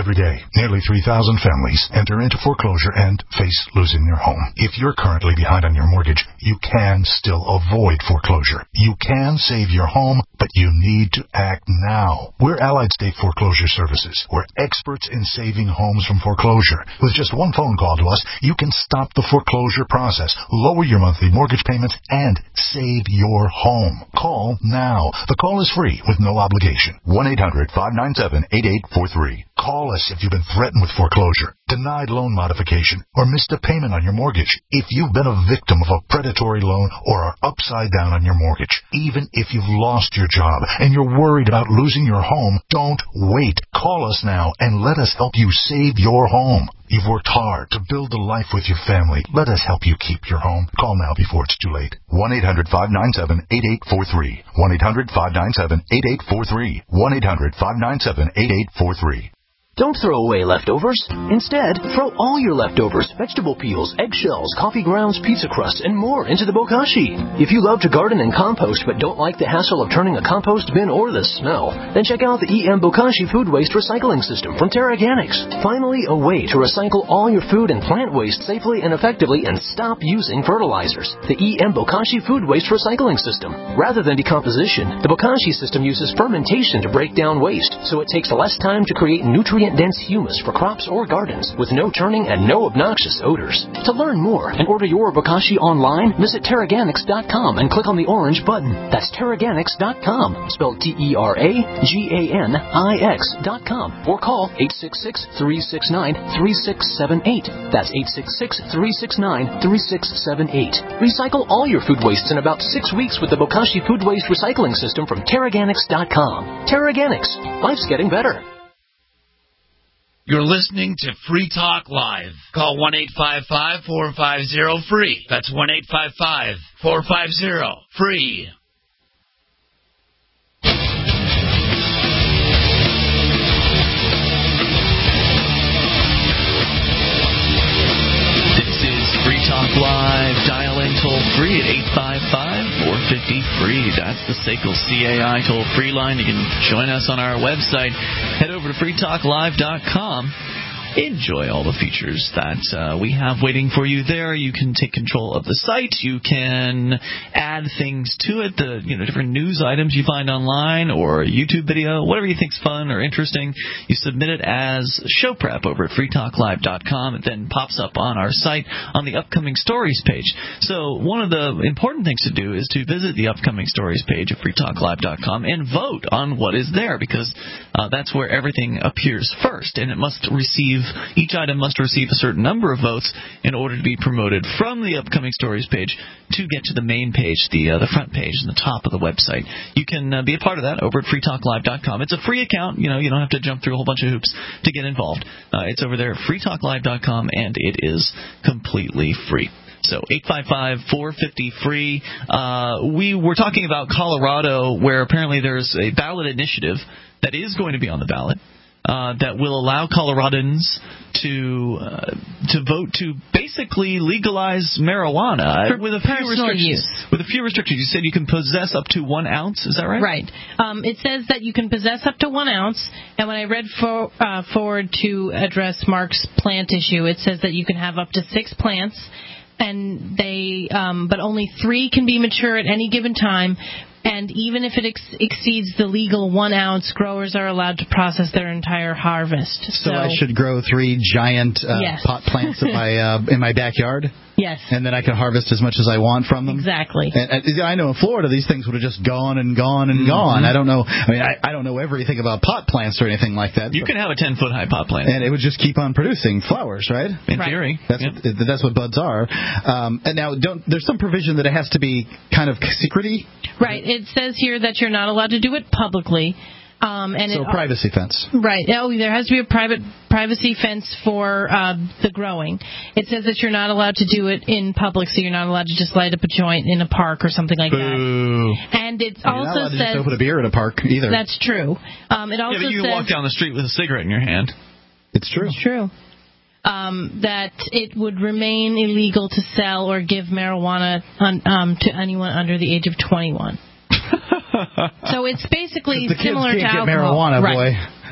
Every day, nearly three thousand families enter into foreclosure and face losing their home. If you're currently behind on your mortgage, you can still avoid foreclosure. You can save your home, but you need to act now. We're Allied State Foreclosure Services. We're experts in saving homes from foreclosure. With just one phone call to us, you can stop the foreclosure process, lower your monthly mortgage payments, and save your home. Call now. The call is free with no obligation. one eight hundred five nine seven eight eight four three. Call us if you've been threatened with foreclosure, denied loan modification, or missed a payment on your mortgage. If you've been a victim of a predatory loan or are upside down on your mortgage, even if you've lost your job and you're worried about losing your home, don't wait. Call us now and let us help you save your home. You've worked hard to build a life with your family. Let us help you keep your home. Call now before it's too late. one eight hundred five nine seven eight eight four three. one eight hundred five nine seven eight eight four three. one eight hundred five nine seven eight eight four three. Don't throw away leftovers. Instead, throw all your leftovers, vegetable peels, eggshells, coffee grounds, pizza crusts, and more into the bokashi. If you love to garden and compost but don't like the hassle of turning a compost bin or the smell, then check out the E M Bokashi Food Waste Recycling System from TerraGanix. Finally, a way to recycle all your food and plant waste safely and effectively and stop using fertilizers. The E M Bokashi Food Waste Recycling System. Rather than decomposition, the Bokashi system uses fermentation to break down waste, so it takes less time to create nutrient dense humus for crops or gardens with no turning and no obnoxious odors. To learn more and order your bokashi online, visit Terraganix dot com and click on the orange button. That's Terraganix dot com, spelled T E R A G A N I X dot com, or call eight six six, three six nine, three six seven eight. That's eight six six, three six nine, three six seven eight. Recycle all your food wastes in about six weeks with the Bokashi Food Waste Recycling System from Terraganix dot com. Terraganix. Life's getting better. You're listening to Free Talk Live. Call one eight five five, four five zero, free. That's one eight five five, four five zero, free. This is Free Talk Live. Dial in toll free at eight five five, four five zero, free. That's the S A C L C A I toll free line. You can join us on our website. Head over to free talk live dot com. Enjoy all the features that uh, we have waiting for you there. You can take control of the site. You can add things to it, the you know different news items you find online or a YouTube video, whatever you think's fun or interesting. You submit it as show prep over at free talk live dot com. It then pops up on our site on the upcoming stories page. So one of the important things to do is to visit the upcoming stories page at free talk live dot com and vote on what is there, because uh, that's where everything appears first, and it must receive Each item must receive a certain number of votes in order to be promoted from the upcoming stories page to get to the main page, the uh, the front page, and the top of the website. You can uh, be a part of that over at free talk live dot com. It's a free account. You know, you don't have to jump through a whole bunch of hoops to get involved. Uh, it's over there at free talk live dot com, and it is completely free. So eight five five, four five zero, free. Uh, we were talking about Colorado, where apparently there's a ballot initiative that is going to be on the ballot. Uh, that will allow Coloradans to uh, to vote to basically legalize marijuana for with a few personal restrictions. Use. With a few restrictions, you said you can possess up to one ounce. Is that right? Right. Um, it says that you can possess up to one ounce. And when I read for, uh, forward to address Mark's plant issue, it says that you can have up to six plants, and they um, but only three can be mature at any given time. And even if it ex- exceeds the legal one ounce, growers are allowed to process their entire harvest. So, so I should grow three giant uh, yes. pot plants in my uh, in my backyard? Yes. And then I can harvest as much as I want from them? Exactly. And, and I know in Florida these things would have just gone and gone and mm-hmm. gone. I don't know. I mean, I, I don't know everything about pot plants or anything like that. You can have a ten-foot high pot plant. And it would just keep on producing flowers, right? In right. theory. That's, yep. what, that's what buds are. Um, and now, don't, there's some provision that it has to be kind of secret-y? Right. It says here that you're not allowed to do it publicly. Um, and so it, a privacy fence. Right. Oh, there has to be a private privacy fence for uh, the growing. It says that you're not allowed to do it in public, so you're not allowed to just light up a joint in a park or something like Boo. that. And it you're also not allowed to says just open a beer at a park either. That's true. Um, it also yeah, but you says, walk down the street with a cigarette in your hand. It's true. It's true. Um, that it would remain illegal to sell or give marijuana un, um, to anyone under the age of twenty-one. So it's basically the kids similar can't to get alcohol. marijuana, right. boy.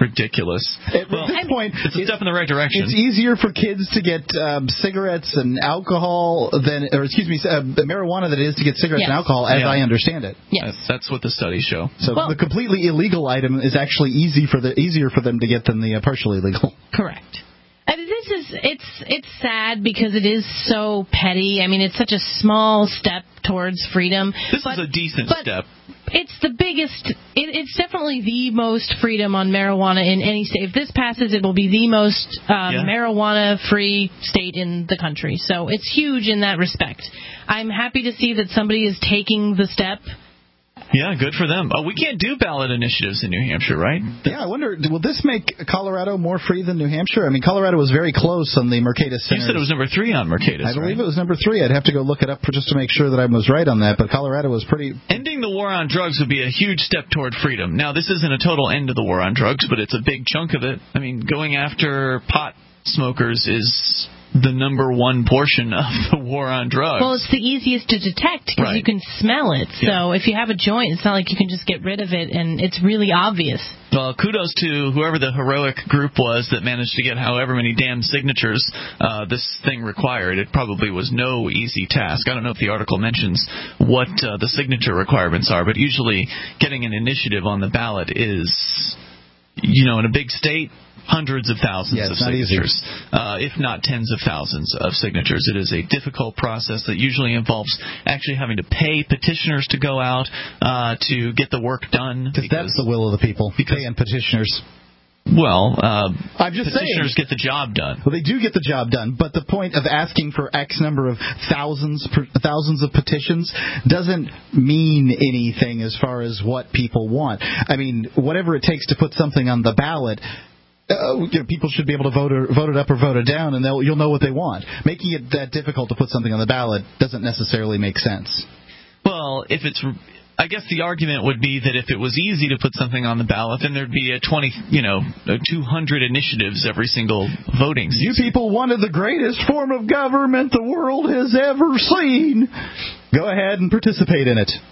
ridiculous. At well, this point, it's a step in the right direction. It's easier for kids to get um, cigarettes and alcohol than, or excuse me, uh, marijuana than it is to get cigarettes yes. and alcohol, as yeah. I understand it. Yes, that's, that's what the studies show. So well, the completely illegal item is actually easy for the easier for them to get than the uh, partially legal. Correct. And this is it's it's sad because it is so petty. I mean, it's such a small step towards freedom. This but, is a decent but step. It's the biggest. It, it's definitely the most freedom on marijuana in any state. If this passes, it will be the most um, yeah. marijuana-free state in the country. So it's huge in that respect. I'm happy to see that somebody is taking the step. Yeah, good for them. Oh, we can't do ballot initiatives in New Hampshire, right? Yeah, I wonder, will this make Colorado more free than New Hampshire? I mean, Colorado was very close on the Mercatus Center. You said it was number three on Mercatus, I believe right? it was number three. I'd have to go look it up for, just to make sure that I was right on that, but Colorado was pretty... Ending the war on drugs would be a huge step toward freedom. Now, this isn't a total end of the war on drugs, but it's a big chunk of it. I mean, going after pot smokers is the number one portion of the war on drugs. Well, it's the easiest to detect because right. you can smell it. So yeah. if you have a joint, it's not like you can just get rid of it, and it's really obvious. Well, kudos to whoever the heroic group was that managed to get however many damn signatures uh, this thing required. It probably was no easy task. I don't know if the article mentions what uh, the signature requirements are, but usually getting an initiative on the ballot is, you know, in a big state, hundreds of thousands yeah, of signatures, uh, if not tens of thousands of signatures. It is a difficult process that usually involves actually having to pay petitioners to go out uh, to get the work done. Because that's the will of the people, paying petitioners. Well, uh, I'm just petitioners saying, get the job done. Well, they do get the job done, but the point of asking for X number of thousands, per, thousands of petitions doesn't mean anything as far as what people want. I mean, whatever it takes to put something on the ballot. Uh, you know, people should be able to vote, or, vote it up or vote it down, and they'll, you'll know what they want. Making it that difficult to put something on the ballot doesn't necessarily make sense. Well, if it's, I guess the argument would be that if it was easy to put something on the ballot, then there'd be a twenty, you know, two hundred initiatives every single voting season. You people wanted the greatest form of government the world has ever seen. Go ahead and participate in it.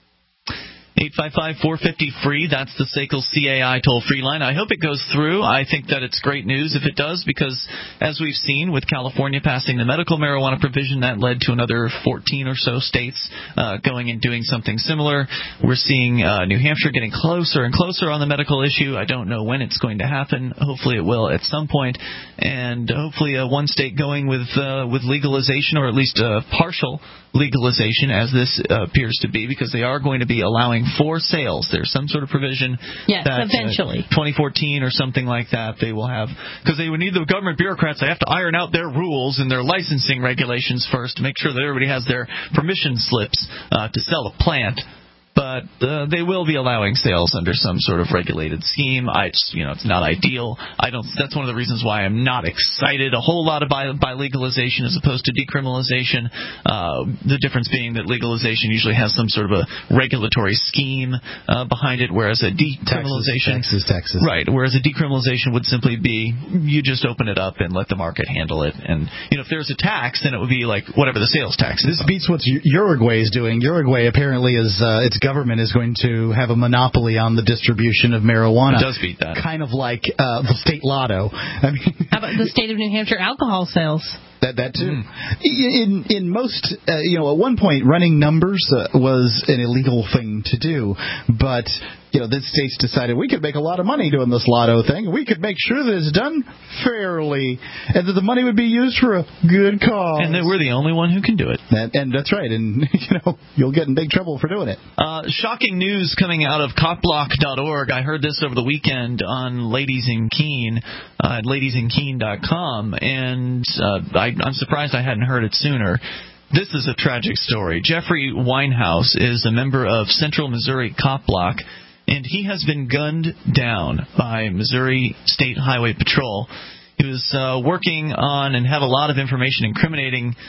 eight five five, four five zero, free. That's the S A C L C A I toll-free line. I hope it goes through. I think that it's great news if it does, because as we've seen with California passing the medical marijuana provision, that led to another fourteen or so states uh, going and doing something similar. We're seeing uh, New Hampshire getting closer and closer on the medical issue. I don't know when it's going to happen. Hopefully it will at some point. And hopefully uh, one state going with uh, with legalization, or at least uh, partial legalization, as this uh, appears to be, because they are going to be allowing for sales. There's some sort of provision yes, that eventually. Uh, twenty fourteen or something like that they will have, because they would need the government bureaucrats. They have to iron out their rules and their licensing regulations first to make sure that everybody has their permission slips uh, to sell a plant. But uh, they will be allowing sales under some sort of regulated scheme. I, you know, it's not ideal. I don't. That's one of the reasons why I'm not excited a whole lot by, by legalization as opposed to decriminalization. Uh, the difference being that legalization usually has some sort of a regulatory scheme uh, behind it, whereas a decriminalization, Texas, Texas, Texas, right? Whereas a decriminalization would simply be you just open it up and let the market handle it. And you know, if there's a tax, then it would be like whatever the sales tax is. This beats what Uruguay is doing. Uruguay apparently is uh, it's government is going to have a monopoly on the distribution of marijuana. It does beat that. Kind of like uh, the state lotto. I mean, how about the state of New Hampshire alcohol sales? That that too. Mm. In in most, uh, you know, at one point, running numbers uh, was an illegal thing to do, but you know, the states decided we could make a lot of money doing this lotto thing. We could make sure that it's done fairly, and that the money would be used for a good cause. And that we're the only one who can do it. That, and that's right. And you know, you'll get in big trouble for doing it. Uh, shocking news coming out of cockblock dot org. I heard this over the weekend on Ladies in Keene uh, at ladies in keene dot com, and uh, I, I'm surprised I hadn't heard it sooner. This is a tragic story. Jeffrey Winehouse is a member of Central Missouri Cop Block, and he has been gunned down by Missouri State Highway Patrol. He was uh, working on and had a lot of information incriminating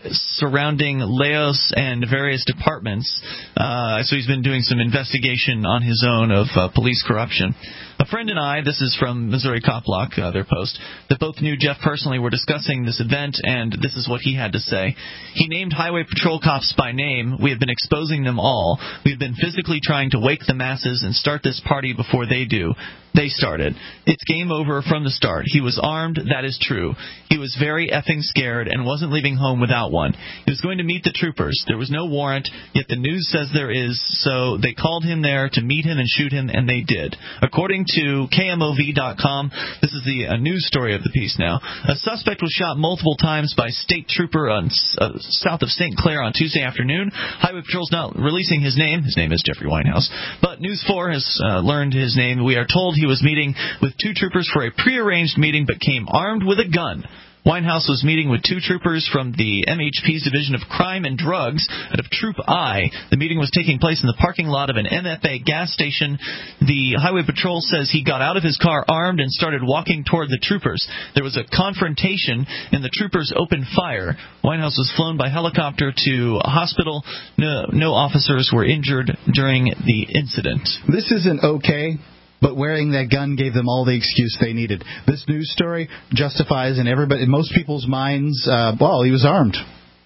surrounding Laos and various departments. Uh, so he's been doing some investigation on his own of uh, police corruption. A friend and I, this is from Missouri Cop Block, uh, their post, that both knew Jeff personally were discussing this event, and this is what he had to say. He named highway patrol cops by name. We have been exposing them all. We have been physically trying to wake the masses and start this party before they do. They started. It's game over from the start. He was armed, that is true. He was very effing scared and wasn't leaving home without one. He was going to meet the troopers. There was no warrant, yet the news says there is, so they called him there to meet him and shoot him, and they did. According to K M O V dot com, this is the uh, news story of the piece now, a suspect was shot multiple times by state trooper on, uh, south of Saint Clair on Tuesday afternoon. Highway Patrol's not releasing his name. His name is Jeffrey Winehouse. But News four has uh, learned his name. We are told he was meeting with two troopers for a prearranged meeting but came armed with a gun. Winehouse was meeting with two troopers from the M H P's Division of Crime and Drugs out of Troop I. The meeting was taking place in the parking lot of an M F A gas station. The Highway Patrol says he got out of his car armed and started walking toward the troopers. There was a confrontation, and the troopers opened fire. Winehouse was flown by helicopter to a hospital. No, no officers were injured during the incident. This isn't okay. But wearing that gun gave them all the excuse they needed. This news story justifies in everybody, in most people's minds, uh, well, he was armed.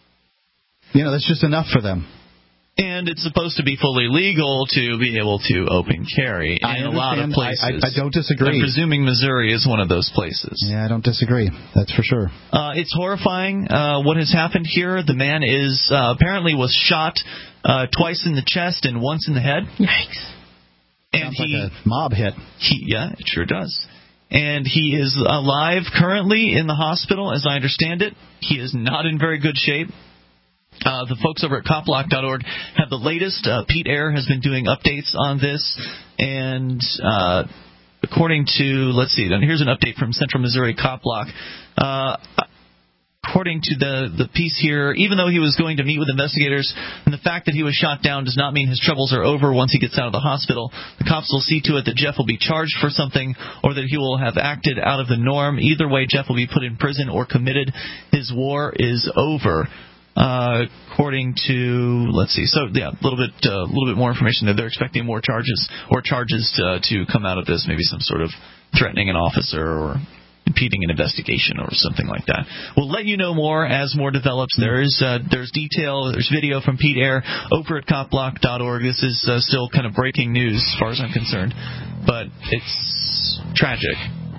You know, that's just enough for them. And it's supposed to be fully legal to be able to open carry in a lot of places. I, I, I don't disagree. I'm presuming Missouri is one of those places. Yeah, I don't disagree. That's for sure. Uh, it's horrifying uh, what has happened here. The man is uh, apparently was shot uh, twice in the chest and once in the head. Yikes. And Sounds he, like a mob hit. He, yeah, it sure does. And he is alive currently in the hospital, as I understand it. He is not in very good shape. Uh, the folks over at cop block dot org have the latest. Uh, Pete Eyre has been doing updates on this. And uh, according to, let's see, and here's an update from Central Missouri Cop Block. Uh, According to the, the piece here, even though he was going to meet with investigators, and the fact that he was shot down does not mean his troubles are over once he gets out of the hospital. The cops will see to it that Jeff will be charged for something or that he will have acted out of the norm. Either way, Jeff will be put in prison or committed. His war is over. Uh, according to, let's see, so yeah, a little bit, a uh, little bit more information that they're expecting more charges or charges uh, to come out of this, maybe some sort of threatening an officer or impeding an investigation or something like that. We'll let you know more as more develops. There is uh, there's detail, there's video from Pete Eyre over at cop block dot org. This is uh, still kind of breaking news as far as I'm concerned, but it's tragic,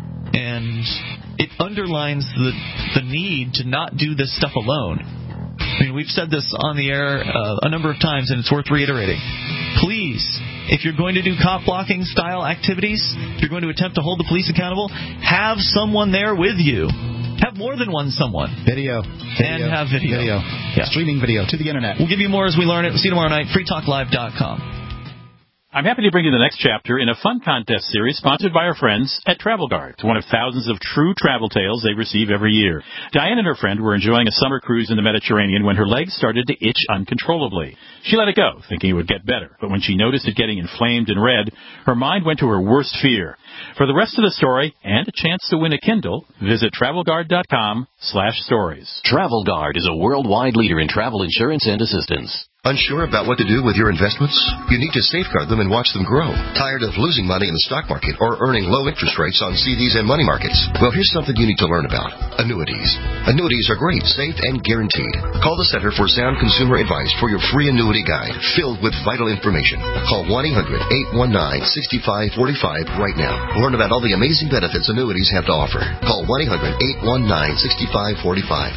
and it underlines the the need to not do this stuff alone. I mean, we've said this on the air uh, a number of times, and it's worth reiterating. Please, if you're going to do cop blocking style activities, if you're going to attempt to hold the police accountable, have someone there with you. Have more than one someone. Video. video and have video. Video. Yeah. Streaming video to the internet. We'll give you more as we learn it. See you tomorrow night. free talk live dot com. I'm happy to bring you the next chapter in a fun contest series sponsored by our friends at Travel Guard. It's one of thousands of true travel tales they receive every year. Diane and her friend were enjoying a summer cruise in the Mediterranean when her legs started to itch uncontrollably. She let it go, thinking it would get better. But when she noticed it getting inflamed and red, her mind went to her worst fear. For the rest of the story and a chance to win a Kindle, visit travel guard dot com slash stories. Travel Guard is a worldwide leader in travel insurance and assistance. Unsure about what to do with your investments? You need to safeguard them and watch them grow. Tired of losing money in the stock market or earning low interest rates on C Ds and money markets? Well, here's something you need to learn about. Annuities. Annuities are great, safe, and guaranteed. Call the Center for Sound Consumer Advice for your free annuity guide filled with vital information. Call one eight hundred eight one nine six five four five right now. Learn about all the amazing benefits annuities have to offer. Call one eight hundred eight one nine six five four five.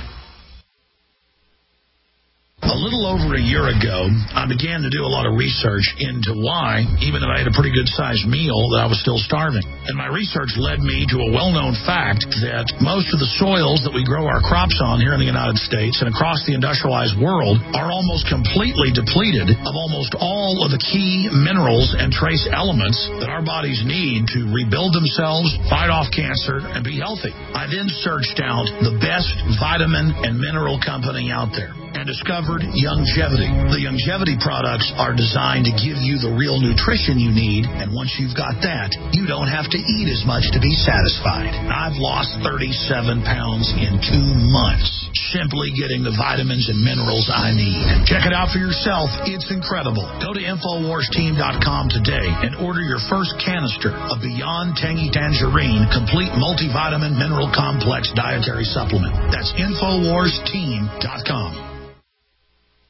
A little over a year ago, I began to do a lot of research into why, even though I had a pretty good-sized meal, that I was still starving. And my research led me to a well-known fact that most of the soils that we grow our crops on here in the United States and across the industrialized world are almost completely depleted of almost all of the key minerals and trace elements that our bodies need to rebuild themselves, fight off cancer, and be healthy. I then searched out the best vitamin and mineral company out there. and discovered Youngevity. The Youngevity products are designed to give you the real nutrition you need, and once you've got that, you don't have to eat as much to be satisfied. I've lost thirty-seven pounds in two months, simply getting the vitamins and minerals I need. Check it out for yourself. It's incredible. Go to Infowars Team dot com today and order your first canister of Beyond Tangy Tangerine Complete Multivitamin Mineral Complex Dietary Supplement. That's Infowars Team dot com.